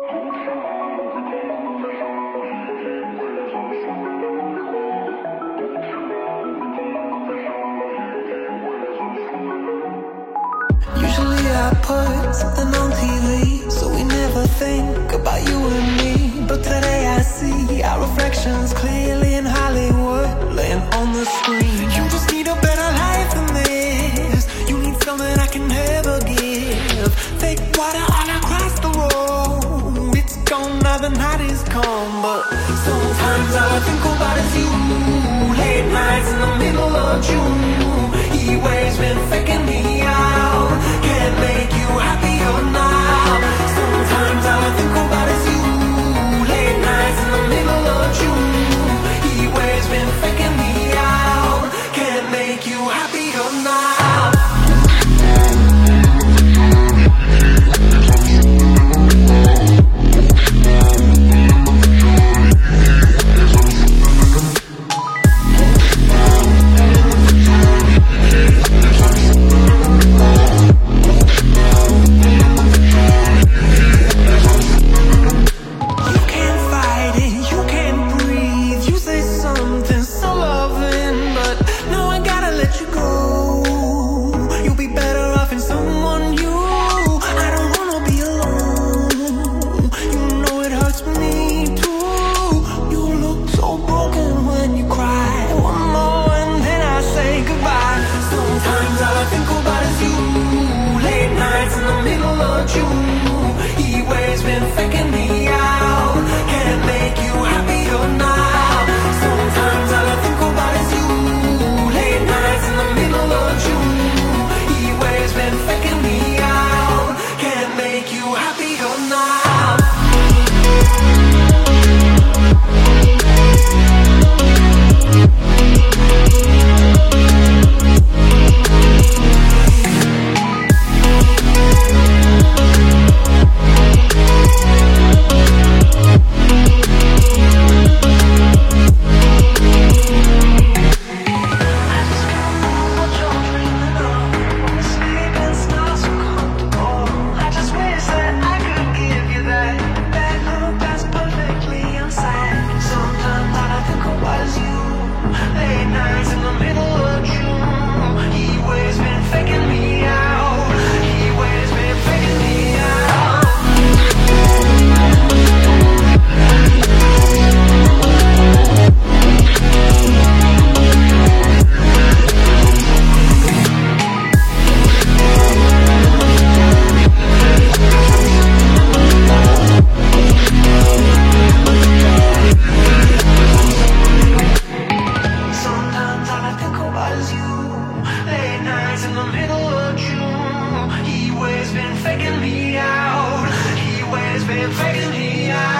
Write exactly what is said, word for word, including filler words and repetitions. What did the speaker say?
Usually I put something on T V, so we never think about you and me. But today I see our reflections clearly in Hollywood, laying on the screen. You just need a better life than this. You need something I can never give. Fake water all across the road. It's gone now, the night is calm, but sometimes all I think about is you. Late nights in the middle of June. He waves been faking me out. Can't make you happier now. Sometimes all I think about is you. Late nights in the middle of June. He waves been faking me out. Can't make you happier now. Faking me out, he waves been faking me out.